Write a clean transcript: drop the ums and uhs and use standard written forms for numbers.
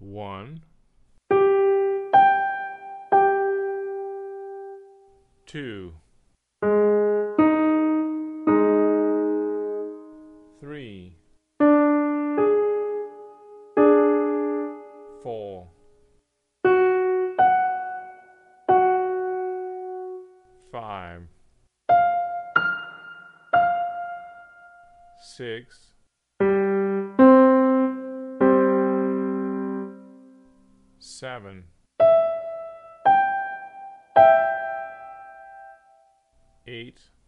1, 2, 3, 4, 5, 6, 7, 8,